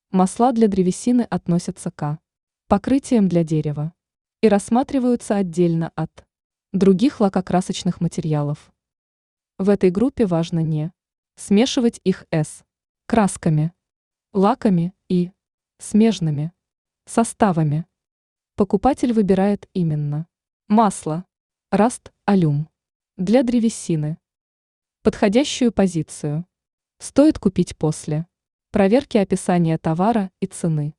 Масла для древесины относятся к покрытиям для дерева и рассматриваются отдельно от других лакокрасочных материалов. В этой группе важно не смешивать их с красками, лаками и смежными составами. Покупатель выбирает именно масло Rust Alum для древесины. Подходящую позицию стоит купить после проверки описания товара и цены.